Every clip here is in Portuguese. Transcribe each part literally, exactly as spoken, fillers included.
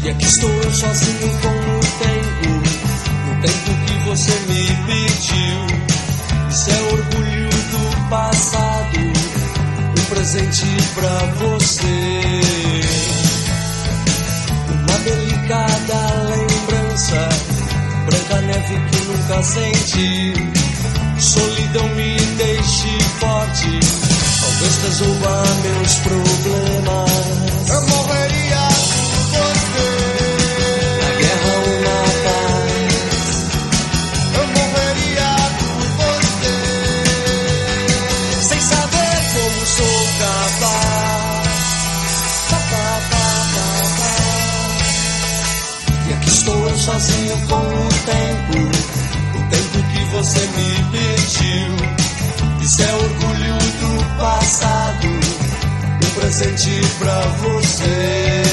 E aqui estou eu sozinho com o tempo, no tempo que você me pediu. Isso é orgulho do passado, um presente pra você. Uma delicada lembrança, branca neve que nunca senti. Solidão me deixe forte, talvez resolva meus problemas. Eu morreria por você. Na guerra ou na paz, Eu morreria por você. sem saber como sou capaz. Pá, pá, pá, pá, pá. E aqui estou eu sozinho com o tempo, o tempo que você me pediu. Isso é orgulho do passado, um presente pra você.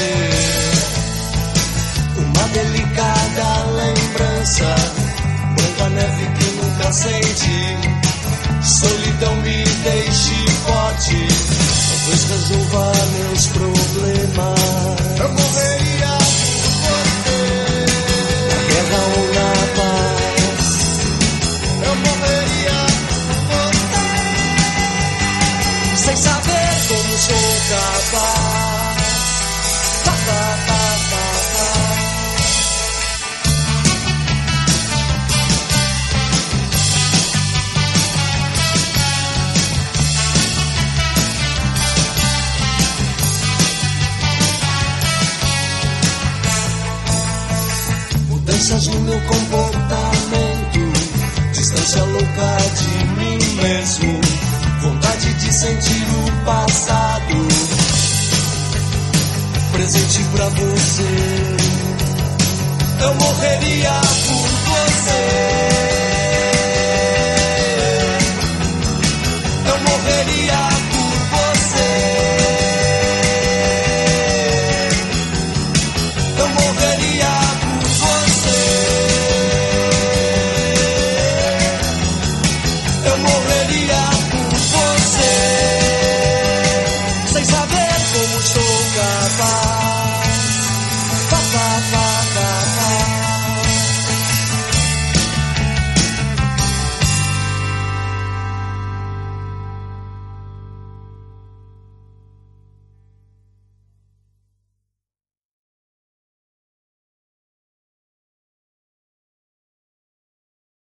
Uma delicada lembrança, branca neve que nunca senti. Solidão me deixe forte, talvez resolva meus problemas. Eu morreria por você. Na guerra ou na paz, Eu morreria por você. sem saber como sou capaz. Pá, pá, pá, pá, pá. Mudanças no meu comportamento, distância louca de mim mesmo, vontade de sentir o passado, presente pra você. Eu morreria por você.